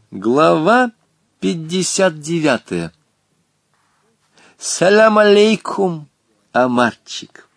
Глава 59. Салам алейкум, Омарчик.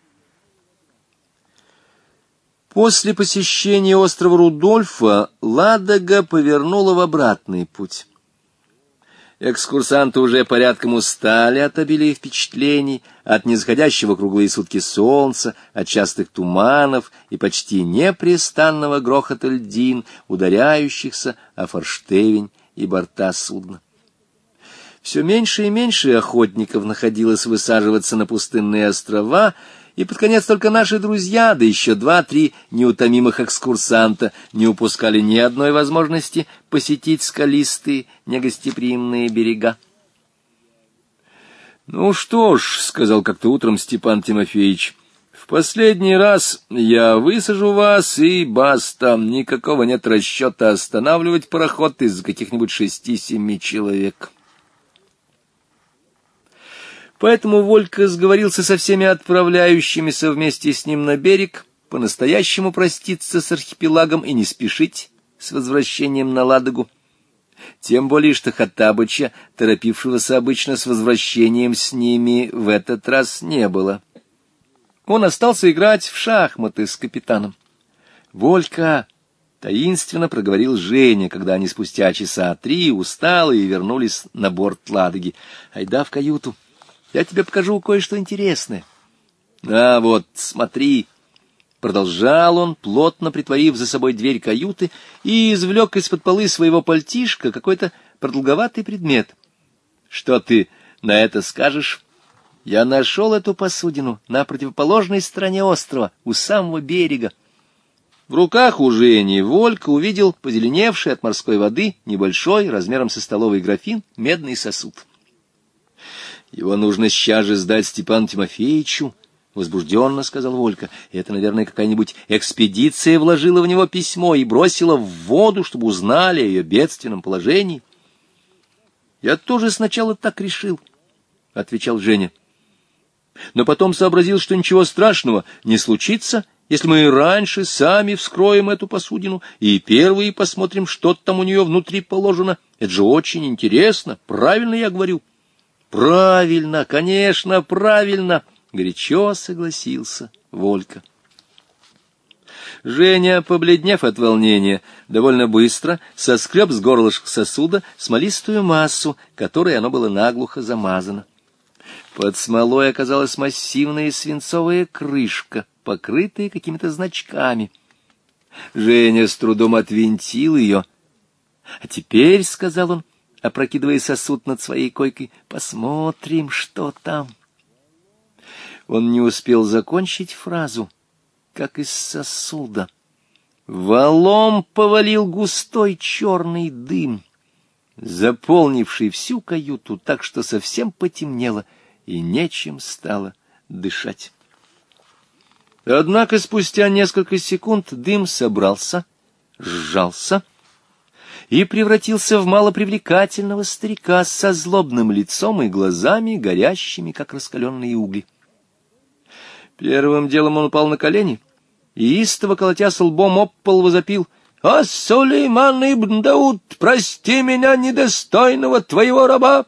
После посещения острова Рудольфа Ладога повернула в обратный путь. Экскурсанты уже порядком устали от обилия впечатлений, от нисходящего круглые сутки солнца, от частых туманов и почти непрестанного грохота льдин, ударяющихся о форштевень и борта судна. Все меньше и меньше охотников находилось высаживаться на пустынные острова, и под конец только наши друзья, да еще 2-3 неутомимых экскурсанта, не упускали ни одной возможности посетить скалистые, негостеприимные берега. «Ну что ж», — сказал как-то утром Степан Тимофеевич, — «в последний раз я высажу вас, и баста, никакого нет расчета останавливать пароход из каких-нибудь 6-7 человек». Поэтому Волька сговорился со всеми отправляющимися вместе с ним на берег, по-настоящему проститься с архипелагом и не спешить с возвращением на Ладогу. Тем более, что Хоттабыча, торопившегося обычно с возвращением с ними, в этот раз не было. Он остался играть в шахматы с капитаном. «Волька!» — таинственно проговорил Женя, когда они спустя часа 3 усталые вернулись на борт Ладоги. «Айда в каюту. Я тебе покажу кое-что интересное». «А вот, смотри», — продолжал он, плотно притворив за собой дверь каюты, и извлек из-под полы своего пальтишка какой-то продолговатый предмет. «Что ты на это скажешь? Я нашел эту посудину на противоположной стороне острова, у самого берега». В руках у Жени Волька увидел позеленевший от морской воды небольшой, размером со столовый графин, медный сосуд. «Его нужно сейчас же сдать Степану Тимофеевичу», — возбужденно сказал Волька. «Это, наверное, какая-нибудь экспедиция вложила в него письмо и бросила в воду, чтобы узнали о ее бедственном положении». «Я тоже сначала так решил», — отвечал Женя. «Но потом сообразил, что ничего страшного не случится, если мы раньше сами вскроем эту посудину и первые посмотрим, что там у нее внутри положено. Это же очень интересно, правильно я говорю?» «Правильно, конечно, правильно!» — горячо согласился Волька. Женя, побледнев от волнения, довольно быстро соскреб с горлышка сосуда смолистую массу, которой оно было наглухо замазано. Под смолой оказалась массивная свинцовая крышка, покрытая какими-то значками. Женя с трудом отвинтил ее. «А теперь, — сказал он, опрокидывая сосуд над своей койкой, — посмотрим, что там». Он не успел закончить фразу, как из сосуда валом повалил густой черный дым, заполнивший всю каюту так, что совсем потемнело и нечем стало дышать. Однако спустя несколько секунд дым собрался, сжался и превратился в малопривлекательного старика со злобным лицом и глазами, горящими, как раскаленные угли. Первым делом он упал на колени и, истово колотясь лбом об пол, возопил: «А Сулейман ибн Дауд, прости меня, недостойного твоего раба!»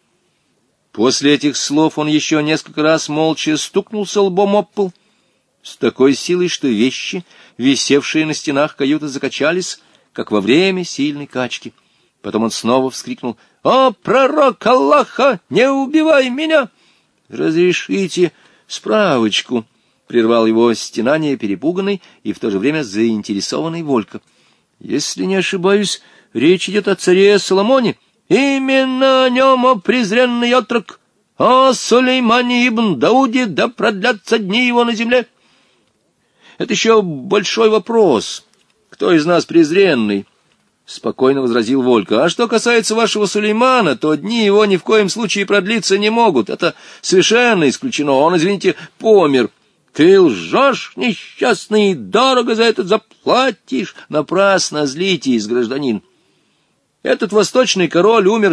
После этих слов он еще несколько раз молча стукнулся лбом об пол с такой силой, что вещи, висевшие на стенах каюты, закачались, как во время сильной качки. Потом он снова вскрикнул: «О, пророк Аллаха, не убивай меня!» «Разрешите справочку», — прервал его стенание перепуганный и в то же время заинтересованный Волька. «Если не ошибаюсь, речь идет о царе Соломоне». «Именно о нем, о презренный отрок, о Сулеймане ибн Дауде, да продлятся дни его на земле». «Это еще большой вопрос. Кто из нас презренный?» — спокойно возразил Волька. «А что касается вашего Сулеймана, то дни его ни в коем случае продлиться не могут. Это совершенно исключено. Он, извините, помер». «Ты лжешь, несчастный, дорого за это заплатишь. Напрасно злитесь, гражданин. Этот восточный король умер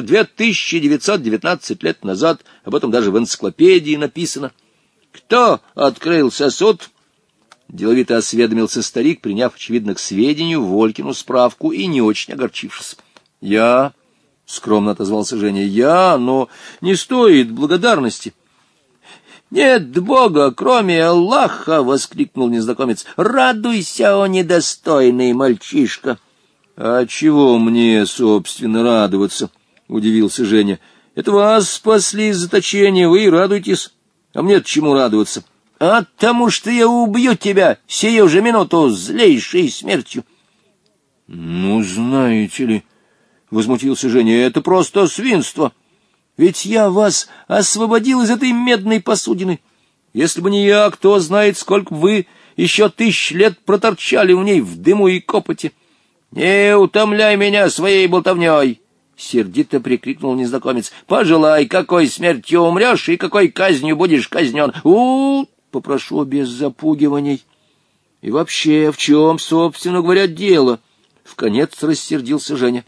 2919 лет назад, об этом даже в энциклопедии написано. Кто открыл сосуд?» Деловито осведомился старик, приняв, очевидно, к сведению Волькину справку и не очень огорчившись. Я, — скромно отозвался Женя, — но не стоит благодарности. «Нет Бога, кроме Аллаха!» — воскликнул незнакомец. «Радуйся, о недостойный мальчишка!» «А чего мне, собственно, радоваться?» — удивился Женя. «Это вас спасли из заточения, вы и радуйтесь. А мне-то чему радоваться?» «А тому, что я убью тебя сию же минуту злейшей смертью». «Ну, знаете ли...» — возмутился Женя, — «это просто свинство. Ведь я вас освободил из этой медной посудины. Если бы не я, кто знает, сколько бы вы еще 1000 лет проторчали в ней в дыму и копоти. Не утомляй меня своей болтовней!» — сердито прикрикнул незнакомец. «Пожелай, какой смертью умрешь и какой казнью будешь казнен. Попрошу без запугиваний. И вообще, в чем, собственно говоря, дело?» — вконец рассердился Женя.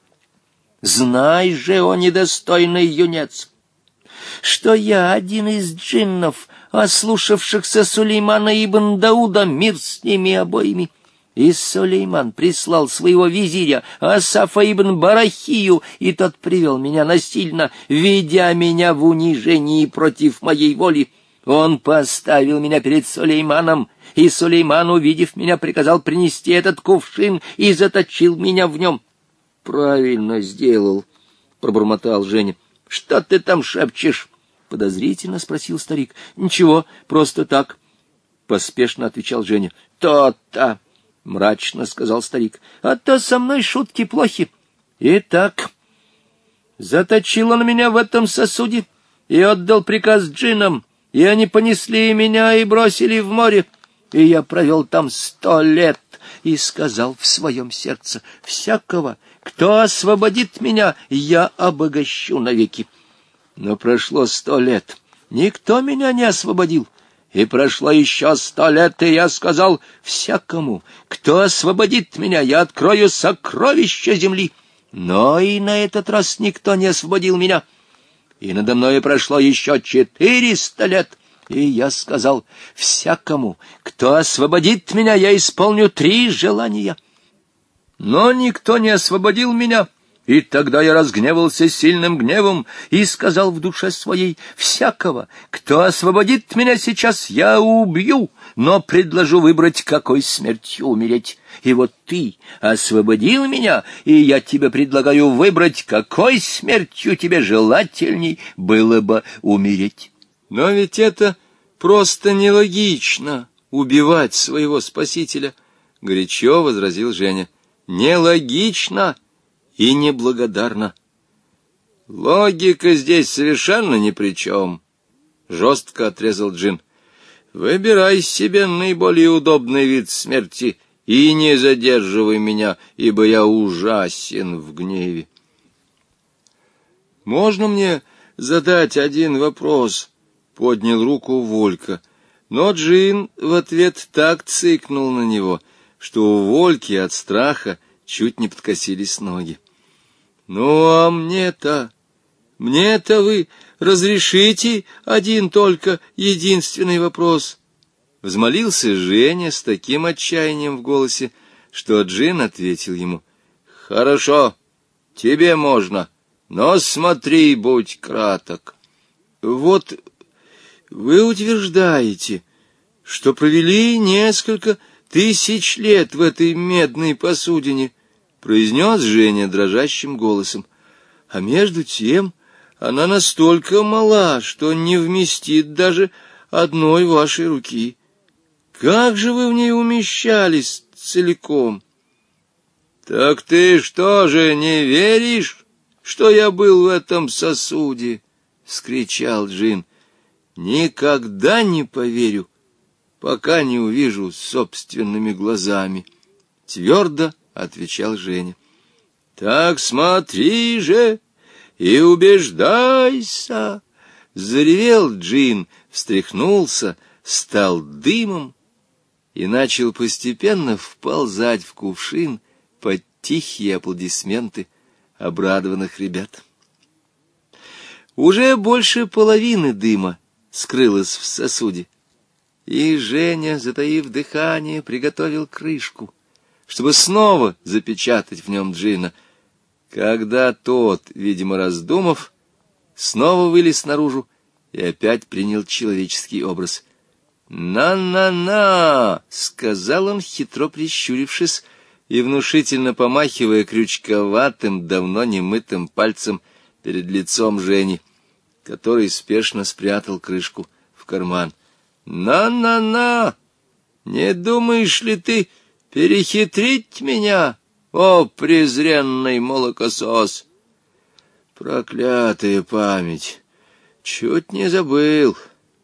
«Знай же, о недостойный юнец, что я один из джиннов, ослушавшихся Сулеймана ибн Дауда, мир с ними обоими. И Сулейман прислал своего визиря Асафа ибн Барахию, и тот привел меня насильно, ведя меня в унижении против моей воли. Он поставил меня перед Сулейманом, и Сулейман, увидев меня, приказал принести этот кувшин и заточил меня в нем». «Правильно сделал», — пробормотал Женя. «Что ты там шепчешь?» — подозрительно спросил старик. «Ничего, просто так», — поспешно отвечал Женя. «То-то», — мрачно сказал старик, — «а то со мной шутки плохи. Итак, заточил он меня в этом сосуде и отдал приказ джиннам, и они понесли меня и бросили в море, и я провел там 100 лет и сказал в своем сердце: всякого, кто освободит меня, я обогащу навеки. Но прошло 100 лет, никто меня не освободил. И прошло еще 100 лет, и я сказал: всякому, кто освободит меня, я открою сокровища земли. Но и на этот раз никто не освободил меня. И надо мной прошло еще 400 лет, и я сказал: всякому, кто освободит меня, я исполню 3 желания. Но никто не освободил меня. И тогда я разгневался сильным гневом и сказал в душе своей: всякого, кто освободит меня сейчас, я убью, но предложу выбрать, какой смертью умереть. И вот ты освободил меня, и я тебе предлагаю выбрать, какой смертью тебе желательней было бы умереть. Но ведь это просто нелогично — убивать своего спасителя, — горячо возразил Женя. Нелогично и неблагодарно. Логика здесь совершенно ни при чем, — жестко отрезал Джин. Выбирай себе наиболее удобный вид смерти и не задерживай меня, ибо я ужасен в гневе. «Можно мне задать один вопрос?» — поднял руку Волька. Но Джин в ответ так цыкнул на него, что у Вольки от страха чуть не подкосились ноги. «Ну, а мне-то вы разрешите один только единственный вопрос?» Взмолился Женя с таким отчаянием в голосе, что Джин ответил ему: «Хорошо, тебе можно, но смотри, будь краток. Вот вы утверждаете, что провели несколько 1000 лет в этой медной посудине», — произнес Женя дрожащим голосом. «А между тем она настолько мала, что не вместит даже одной вашей руки. Как же вы в ней умещались целиком?» «Так ты что же, не веришь, что я был в этом сосуде?» — вскричал Джин. «Никогда не поверю, пока не увижу собственными глазами», — твердо отвечал Женя. «Так смотри же и убеждайся!» — заревел Джин, встряхнулся, стал дымом и начал постепенно вползать в кувшин под тихие аплодисменты обрадованных ребят. Уже больше половины дыма скрылось в сосуде, и Женя, затаив дыхание, приготовил крышку, чтобы снова запечатать в нем Джина. когда тот, видимо, раздумав, снова вылез наружу и опять принял человеческий образ. «На-на-на!» — сказал он, хитро прищурившись и внушительно помахивая крючковатым, давно немытым пальцем перед лицом Жени, который спешно спрятал крышку в карман. «На-на-на! Не думаешь ли ты перехитрить меня, о презренный молокосос?» «Проклятая память! Чуть не забыл.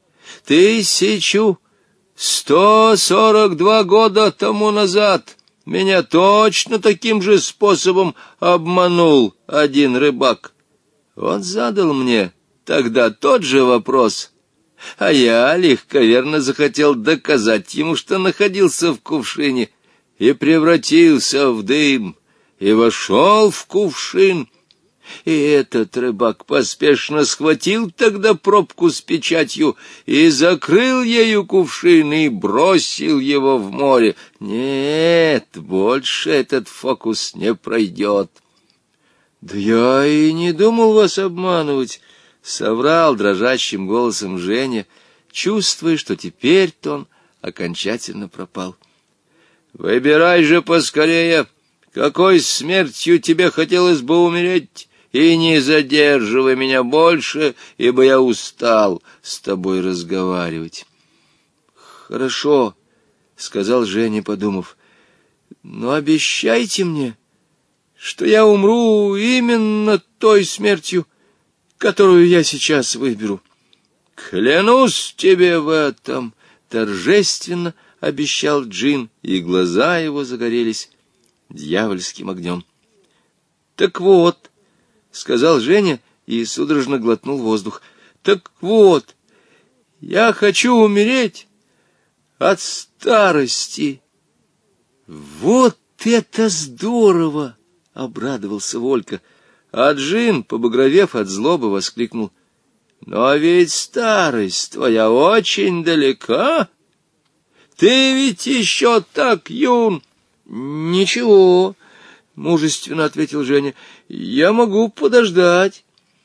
1142 года тому назад меня точно таким же способом обманул один рыбак. Он задал мне тогда тот же вопрос, а я легковерно захотел доказать ему, что находился в кувшине, и превратился в дым, и вошел в кувшин. И этот рыбак поспешно схватил тогда пробку с печатью и закрыл ею кувшин и бросил его в море. Нет, больше этот фокус не пройдет. — Да я и не думал вас обманывать, — соврал дрожащим голосом Женя, чувствуя, что теперь-то он окончательно пропал. — Выбирай же поскорее, какой смертью тебе хотелось бы умереть, и не задерживай меня больше, ибо я устал с тобой разговаривать. — Хорошо, — сказал Женя, подумав, — но обещайте мне, что я умру именно той смертью, которую я сейчас выберу. — Клянусь тебе в этом, — торжественно обещал Джин, и глаза его загорелись дьявольским огнем. — Так вот, — сказал Женя и судорожно глотнул воздух, — так вот, я хочу умереть от старости. — Вот это здорово! — обрадовался Волька. А Джин, побагровев от злобы, воскликнул: — но ведь старость твоя очень далека. Ты ведь еще так юн. — Ничего, — мужественно ответил Женя, — я могу подождать.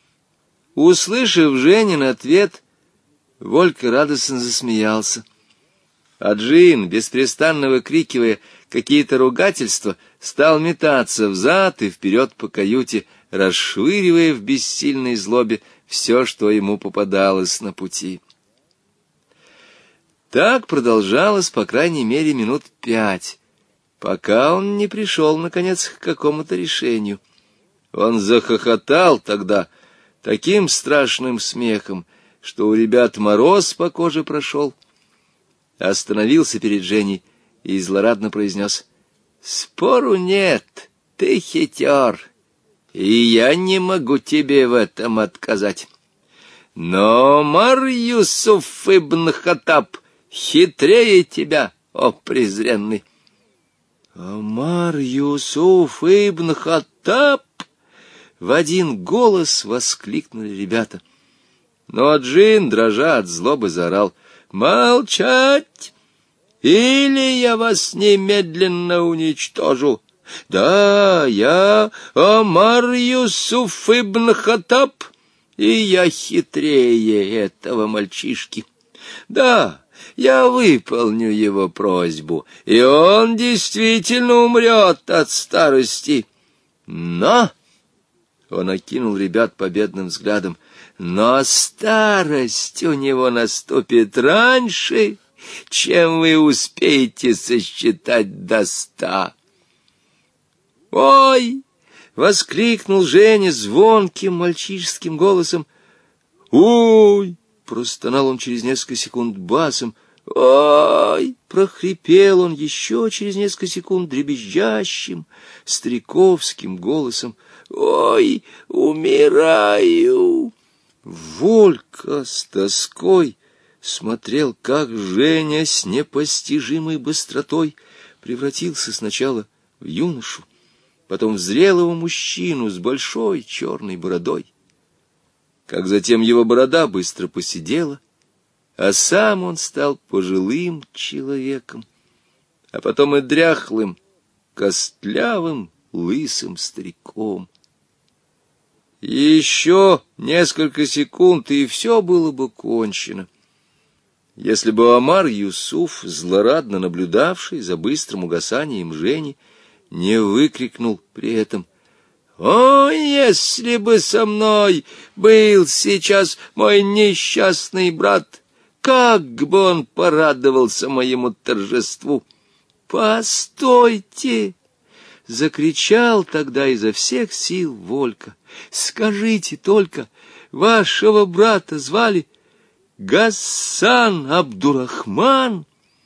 Услышав Женин ответ, Волька радостно засмеялся. А Джин, беспрестанно выкрикивая какие-то ругательства, стал метаться взад и вперед по каюте, расшвыривая в бессильной злобе все, что ему попадалось на пути. Так продолжалось, по крайней мере, минут 5, пока он не пришел, наконец, к какому-то решению. Он захохотал тогда таким страшным смехом, что у ребят мороз по коже прошел. Остановился перед Женей и злорадно произнес: — Спору нет, ты хитер, и я не могу тебе в этом отказать. Но Омар Юсуф ибн Хаттаб хитрее тебя, о презренный. — Омар Юсуф ибн Хаттаб! — в один голос воскликнули ребята. Но Джин, дрожа от злобы, заорал: — Молчать! Или я вас немедленно уничтожу. Да, я Омар Юсуф ибн Хаттаб, и я хитрее этого мальчишки. Да, я выполню его просьбу, и он действительно умрет от старости. Но... Он окинул ребят победным взглядом. Но старость у него наступит раньше, чем вы успеете сосчитать до 100. «Ой!» — воскликнул Женя звонким мальчишеским голосом. «Ой!» — простонал он через несколько секунд басом. «Ой!» — прохрипел он еще через несколько секунд дребезжащим стариковским голосом. «Ой, умираю!» Волька с тоской смотрел, как Женя с непостижимой быстротой превратился сначала в юношу, потом в зрелого мужчину с большой черной бородой, как затем его борода быстро поседела, а сам он стал пожилым человеком, а потом и дряхлым, костлявым, лысым стариком. Еще несколько секунд, и все было бы кончено, если бы Омар Юсуф, злорадно наблюдавший за быстрым угасанием Жени, не выкрикнул при этом: «О, если бы со мной был сейчас мой несчастный брат, как бы он порадовался моему торжеству!» «Постойте!» — закричал тогда изо всех сил Волька. «Скажите только, вашего брата звали Гасан Абдурахман?»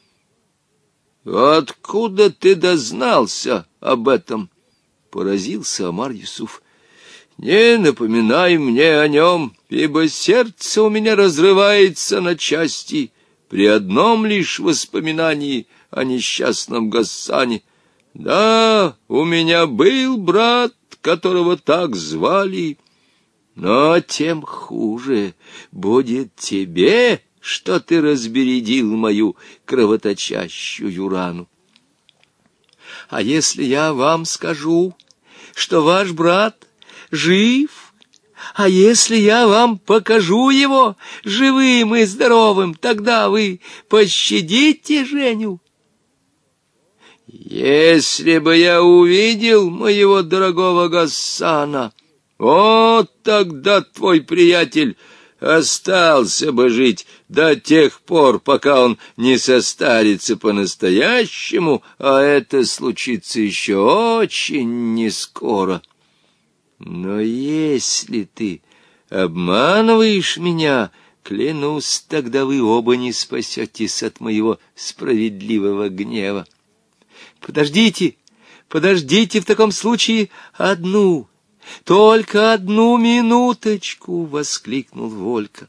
«Откуда ты дознался об этом?» — поразился Омар Юсуф. «Не напоминай мне о нем, ибо сердце у меня разрывается на части при одном лишь воспоминании о несчастном Гасане. Да, у меня был брат, которого так звали, но тем хуже будет тебе, что ты разбередил мою кровоточащую рану. А если я вам скажу, что ваш брат жив, а если я вам покажу его живым и здоровым, тогда вы пощадите Женю?» «Если бы я увидел моего дорогого Гасана, вот тогда твой приятель остался бы жить до тех пор, пока он не состарится по-настоящему, а это случится еще очень нескоро. Но если ты обманываешь меня, клянусь, тогда вы оба не спасетесь от моего справедливого гнева». «Подождите, подождите в таком случае только одну минуточку!» — воскликнул Волька.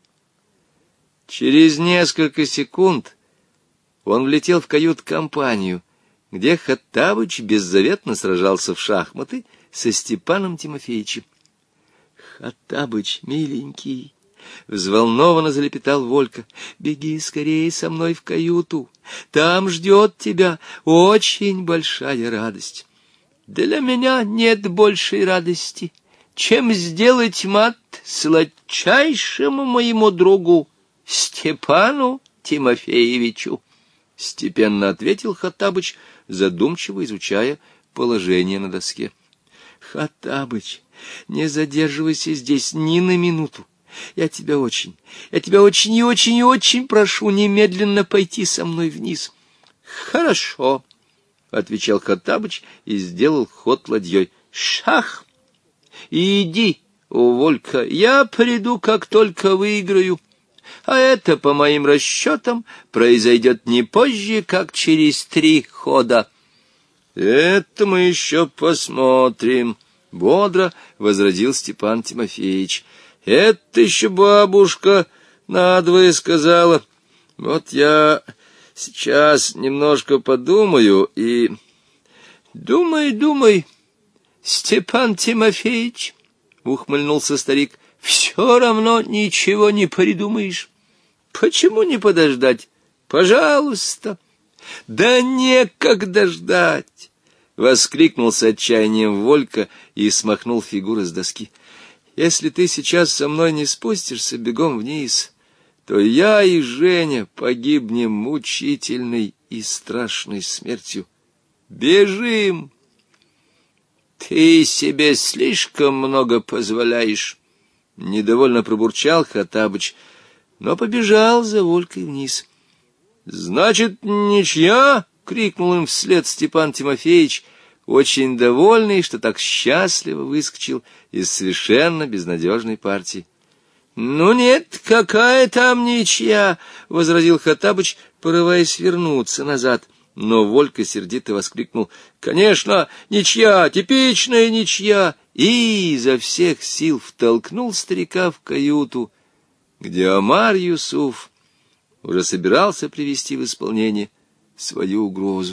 Через несколько секунд он влетел в кают-компанию, где Хоттабыч беззаветно сражался в шахматы со Степаном Тимофеевичем. «Хоттабыч, миленький!» — взволнованно залепетал Волька. «Беги скорее со мной в каюту. Там ждет тебя очень большая радость». «Для меня нет большей радости, чем сделать мат сладчайшему моему другу Степану Тимофеевичу», — степенно ответил Хоттабыч, задумчиво изучая положение на доске. «Хоттабыч, не задерживайся здесь ни на минуту. Я тебя очень и очень и очень прошу немедленно пойти со мной вниз». «Хорошо», — отвечал Хоттабыч и сделал ход ладьей. «Шах! Иди, Волька, я приду, как только выиграю. А это, по моим расчетам, произойдет не позже, как через 3 хода». «Это мы еще посмотрим», — бодро возразил Степан Тимофеевич. «Это еще бабушка надвое сказала. Вот я сейчас немножко подумаю и...» «Думай, Степан Тимофеевич», — ухмыльнулся старик, — «все равно ничего не придумаешь. Почему не подождать? Пожалуйста». «Да некогда ждать!» — воскликнул с отчаянием Волька и смахнул фигуры с доски. «Если ты сейчас со мной не спустишься бегом вниз, то я и Женя погибнем мучительной и страшной смертью. Бежим!» «Ты себе слишком много позволяешь», — недовольно пробурчал Хоттабыч, но побежал за Волькой вниз. «Значит, ничья!» — крикнул им вслед Степан Тимофеевич, очень довольный, что так счастливо выскочил из совершенно безнадежной партии. «Ну нет, какая там ничья!» — возразил Хоттабыч, порываясь вернуться назад. Но Волька сердито воскликнул: «Конечно, ничья, типичная ничья!» и изо всех сил втолкнул старика в каюту, где Омар Юсуф уже собирался привести в исполнение свою угрозу.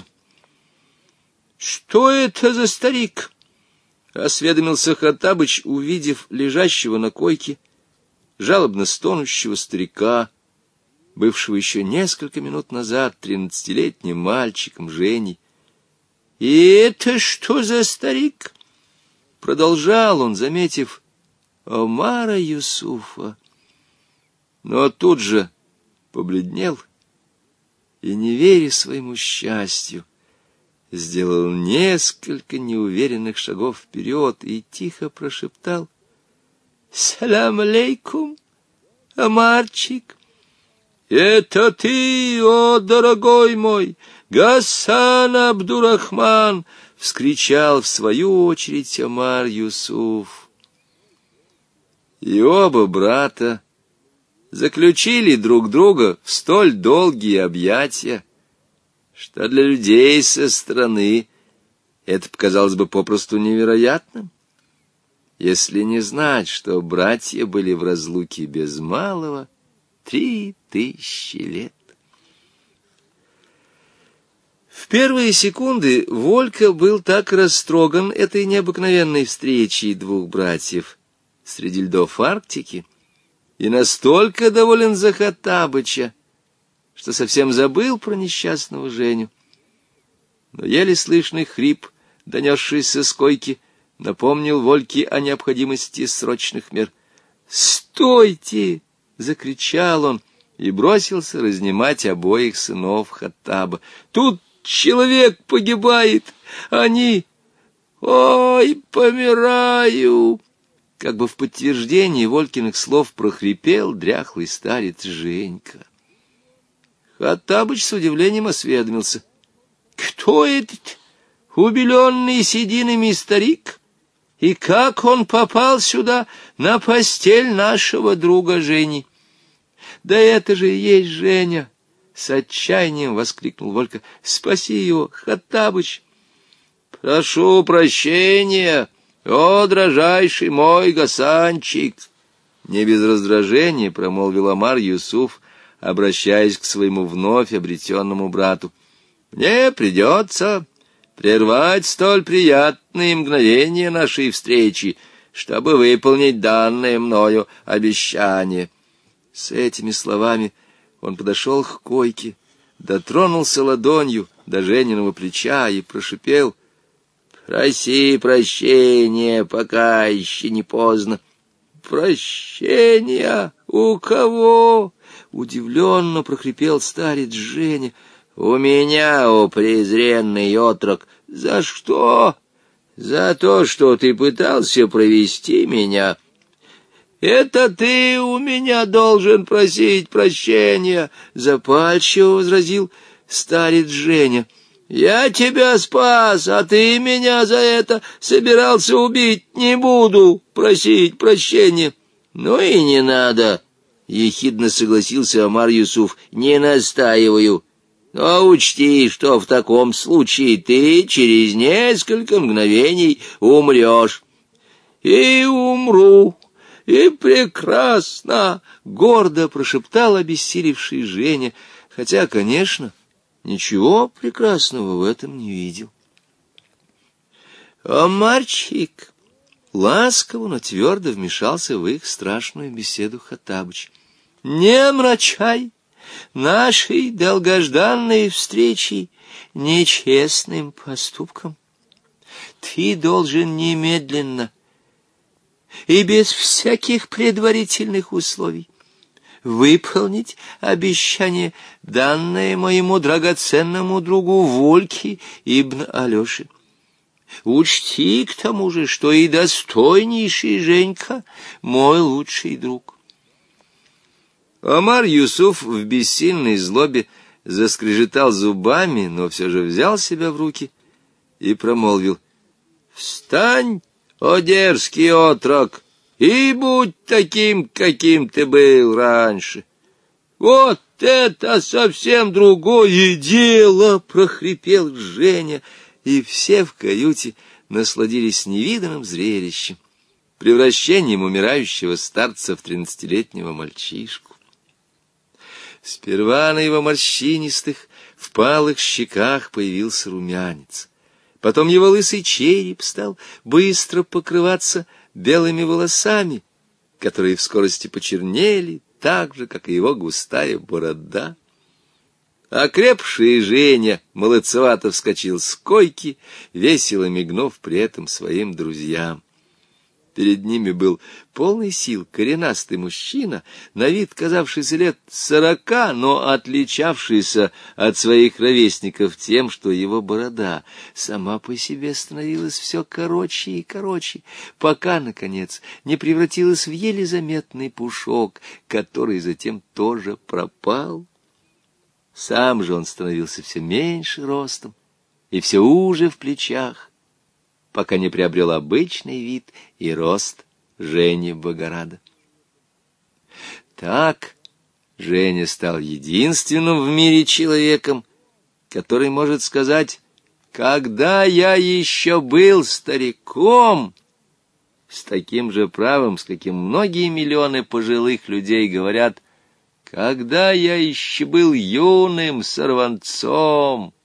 «Что это за старик?» — осведомился Хоттабыч, увидев лежащего на койке жалобно стонущего старика, бывшего еще несколько минут назад 13-летним мальчиком Женей. «И это что за старик?» — продолжал он, заметив Омара Юсуфа. Но тут же побледнел и, не веря своему счастью, сделал несколько неуверенных шагов вперед и тихо прошептал: «Салам алейкум, Омарчик!» «Это ты, о, дорогой мой, Гасан Абдурахман!» — вскричал в свою очередь Омар Юсуф. И оба брата заключили друг друга в столь долгие объятия, что для людей со стороны это показалось бы попросту невероятным, если не знать, что братья были в разлуке без малого 3000 лет. В первые секунды Волька был так растроган этой необыкновенной встречей двух братьев среди льдов Арктики и настолько доволен за Хоттабыча, что совсем забыл про несчастного Женю. Но еле слышный хрип, донесшийся с койки, напомнил Вольке о необходимости срочных мер. «Стойте!» — закричал он и бросился разнимать обоих сынов Хоттаба. «Тут человек погибает! Они... Ой, помираю!» Как бы в подтверждение Волькиных слов прохрипел дряхлый старец Женька. Хоттабыч с удивлением осведомился: «Кто этот убеленный сединами старик? И как он попал сюда, на постель нашего друга Жени?» «Да это же и есть Женя!» — с отчаянием воскликнул Волька. «Спаси его, Хоттабыч!» «Прошу прощения, о, дрожайший мой Гасанчик!» Не без раздражения промолвил Омар Юсуф, обращаясь к своему вновь обретенному брату. «Мне придется прервать столь приятные мгновения нашей встречи, чтобы выполнить данное мною обещание». С этими словами он подошел к койке, дотронулся ладонью до Жениного плеча и прошипел: «Проси прощения, пока еще не поздно». «Прощения? У кого?» — удивленно прохрипел старец Женя. «У меня, о презренный отрок!» «За что?» «За то, что ты пытался провести меня». «Это ты у меня должен просить прощения», — запальчиво возразил старец Женя. «Я тебя спас, а ты меня за это собирался убить. Не буду просить прощения». «Ну и не надо», — ехидно согласился Омар Юсуф. «Не настаиваю. Но учти, что в таком случае ты через несколько мгновений умрешь». «И умру, и прекрасно», — гордо прошептал обессилевший Женя, хотя, конечно, ничего прекрасного в этом не видел. «Омарчик!» — ласково, но твердо вмешался в их страшную беседу Хоттабыч. «Не омрачай нашей долгожданной встречи нечестным поступком. Ты должен немедленно и без всяких предварительных условий выполнить обещание, данное моему драгоценному другу Вольке ибн Алёше. Учти к тому же, что и достойнейший Женька мой лучший друг». Омар Юсуф в бессильной злобе заскрежетал зубами, но все же взял себя в руки и промолвил: «Встань, о дерзкий отрок, и будь таким, каким ты был раньше». «Вот это совсем другое дело!» — прохрипел Женя, и все в каюте насладились невиданным зрелищем — превращением умирающего старца в 13-летнего мальчишку. Сперва на его морщинистых, впалых щеках появился румянец. Потом его лысый череп стал быстро покрываться белыми волосами, которые в скорости почернели, так же, как и его густая борода. Окрепший Женя молодцевато вскочил с койки, весело мигнув при этом своим друзьям. Перед ними был полный сил коренастый мужчина, на вид казавшийся лет 40, но отличавшийся от своих ровесников тем, что его борода сама по себе становилась все короче и короче, пока, наконец, не превратилась в еле заметный пушок, который затем тоже пропал. Сам же он становился все меньше ростом и все уже в плечах, пока не приобрел обычный вид и рост Жени Богорада. Так Женя стал единственным в мире человеком, который может сказать: «Когда я еще был стариком», с таким же правом, с каким многие миллионы пожилых людей говорят: «Когда я еще был юным сорванцом».